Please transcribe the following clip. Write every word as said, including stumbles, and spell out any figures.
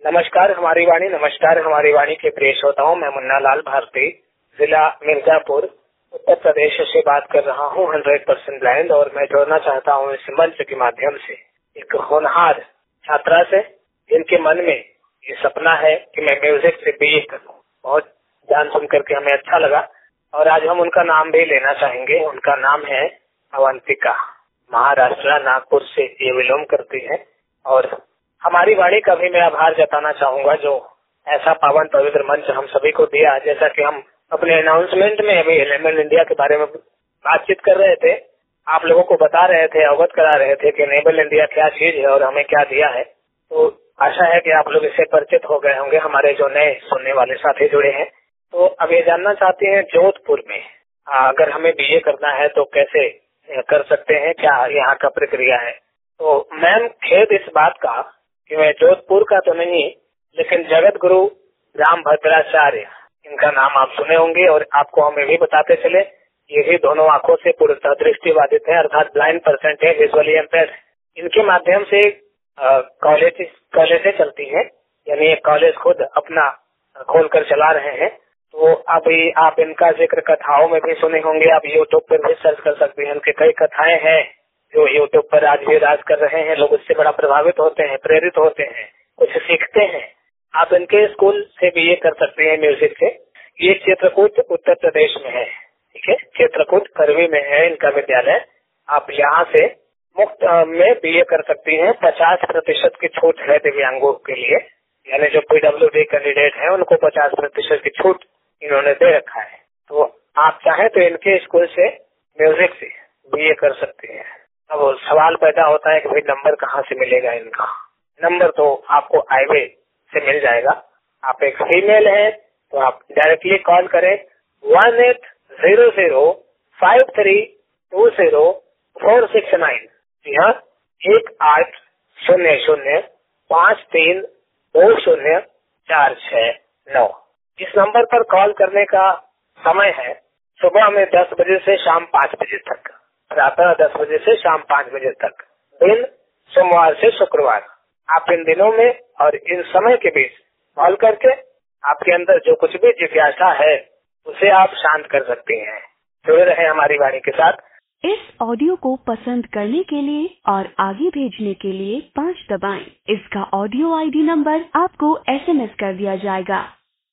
नमस्कार हमारी वाणी नमस्कार हमारी वाणी के प्रिय श्रोताओं, मैं मुन्ना लाल भारती जिला मिर्जापुर उत्तर प्रदेश से बात कर रहा हूँ हंड्रेड परसेंट ब्लाइंड। और मैं जोड़ना चाहता हूँ इस मंच के माध्यम से एक होनहार छात्रा से जिनके मन में ये सपना है कि मैं म्यूजिक से बीए करूँ। बहुत जान सुन करके हमें अच्छा लगा और आज हम उनका नाम भी लेना चाहेंगे। उनका नाम है अवंतिका। महाराष्ट्र नागपुर से ये बिलोंग करती है और हमारी वाणी का भी मैं आभार जताना चाहूंगा जो ऐसा पावन पवित्र मंच हम सभी को दिया। जैसा कि हम अपने अनाउंसमेंट में अभी एनेबल इंडिया के बारे में बातचीत कर रहे थे, आप लोगों को बता रहे थे, अवगत करा रहे थे कि एनेबल इंडिया क्या चीज है और हमें क्या दिया है। तो आशा है कि आप लोग इससे परिचित हो गए होंगे। हमारे जो नए सुनने वाले साथी जुड़े हैं तो अब ये जानना चाहते हैं जोधपुर में अगर हमें बीए करना है तो कैसे कर सकते हैं, क्या यहाँ का प्रक्रिया है। तो मैम खेद इस बात का कि मैं जोधपुर का तो नहीं, लेकिन जगत गुरु राम भद्राचार्य इनका नाम आप सुने होंगे और आपको हम ये भी बताते चले ये भी दोनों आंखों से पूर्णतः दृष्टिबाधित है, अर्थात ब्लाइंड पर्सेंट है, विजुअली इम्पेयर्ड। इनके माध्यम से कॉलेज कॉलेजें चलती हैं, यानी ये कॉलेज खुद अपना खोलकर चला रहे हैं। तो अभी आप इनका जिक्र कथाओं में भी सुने होंगे, आप यूट्यूब पर भी सर्च कर सकते हैं। उनकी कई कथाएं हैं जो यूट्यूब पर आज भी राज कर रहे हैं। लोग उससे बड़ा प्रभावित होते हैं, प्रेरित होते हैं, कुछ सीखते हैं। आप इनके स्कूल से बीए कर सकते हैं म्यूजिक से। ये चित्रकूट उत्तर प्रदेश में है, ठीक है, चित्रकूट करवी में है इनका विद्यालय। आप यहाँ से मुफ्त में बीए कर सकती हैं। पचास प्रतिशत की छूट है दिव्यांगों के लिए, यानी जो पीडब्ल्यूडी कैंडिडेट है उनको पचास प्रतिशत की छूट इन्होंने दे रखा है। तो आप चाहें तो इनके स्कूल से म्यूजिक से बीए कर सकते हैं। अब सवाल पैदा होता है कि भाई नंबर कहाँ से मिलेगा इनका। नंबर तो आपको हाईवे से मिल जाएगा। आप एक फीमेल है तो आप डायरेक्टली कॉल करें one eight zero zero five three two zero four six nine. जी हाँ, एक आठ शून्य शून्य पाँच तीन दो शून्य चार छह नौ। इस नंबर पर कॉल करने का समय है सुबह में दस बजे से शाम पाँच बजे तक, प्रातः दस बजे से शाम पाँच बजे तक, दिन सोमवार से शुक्रवार। आप इन दिनों में और इन समय के बीच कॉल करके आपके अंदर जो कुछ भी जिज्ञासा है उसे आप शांत कर सकते हैं। जुड़े रहे हमारी वाणी के साथ। इस ऑडियो को पसंद करने के लिए और आगे भेजने के लिए पाँच दबाएं। इसका ऑडियो आईडी नंबर आपको एसएमएस कर दिया जाएगा।